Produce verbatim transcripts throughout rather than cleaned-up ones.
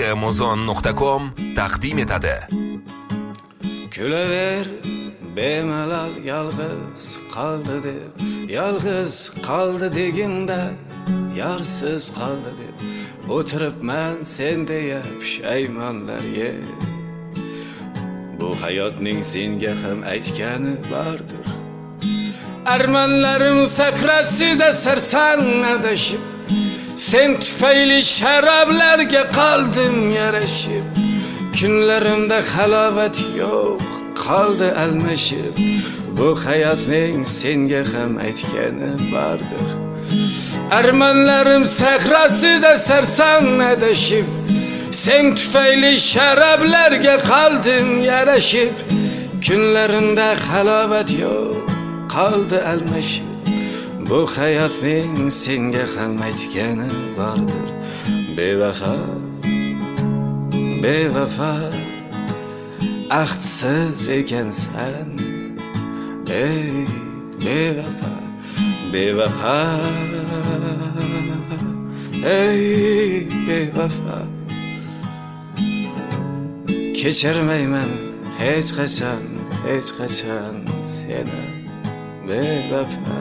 amazon nuqta com taqdim etadi. Kulaver bemalol yolg'iz qoldi deb, yolg'iz qoldi deganda yarsiz qoldi deb o'tiribman senda pushaymonlar ye. Bu hayotning senga ham aytgani bordir. Armonlarim sakrasida sarson adashib, sen tufayli sharoblarga qoldim yarashib. Kunlarimda halovat yo'q, qoldi almashib. Bu hayotning senga ham aytgani bordir. Armonlarim sakrasida sarson adashib, sen tufayli sharoblarga qoldim yarashib. Kunlarimda halovat yo'q, qoldi almashib. Bu hayotning senga ham aytgani bordir. Bevafo, bevafo, ahdsiz ekansan. Ey bevafo, bevafo, ey bevafo. Kechirmayman hech qachon, hech qachon seni bevafo.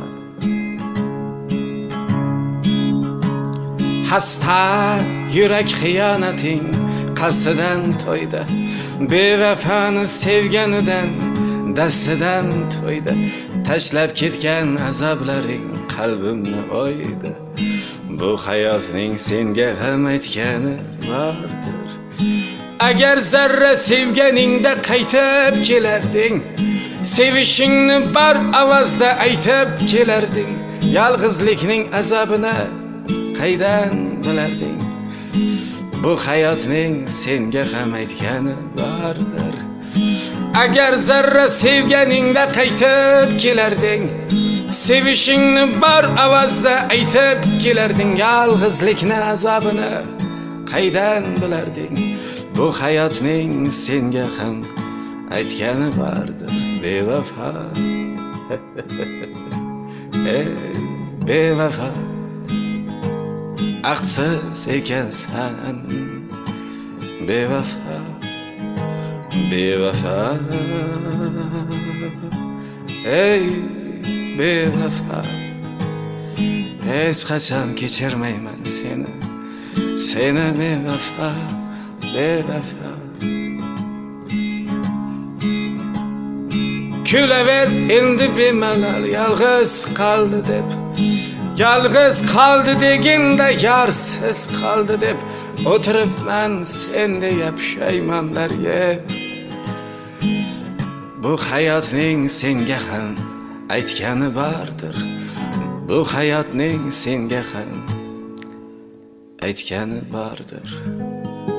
Hasta yurak xiyonating qasdidan to'ydi. Bevafoni sevganidan dastidan to'ydi. Tashlab ketgan azoblaring qalbimni o'ydi. Bu hayotning senga ham aytgani bordir. Agar zarra sevganingda qaytib kelarding, sevishingni bar avazda aytib kelarding. Yolg'izlikning azobini qaydan bilarding? Bu hayotning senga ham aytgani bordir. Agar zarra sevganingda qaytib kelarding, sevishingni bar avazda aytib kelarding. Yolg'izlikni azobini qaydan bilarding? Bu hayotning senga ham aytgani bordir. Bevafo, ey bevafo, ahdsiz ekansan. Bevafo, bevafo, ey bevafo. Hech qachon kechirmayman seni, seni bevafo, bevafo. Kulaver endi bemalol yolg'iz qoldi deb, yolg'iz qoldi deganda yarsiz qoldi deb o'tiribman senda pushaymonlar yeb. Bu hayotning senga ham aytgani bordir. Bu hayotning senga ham aytgani bordir.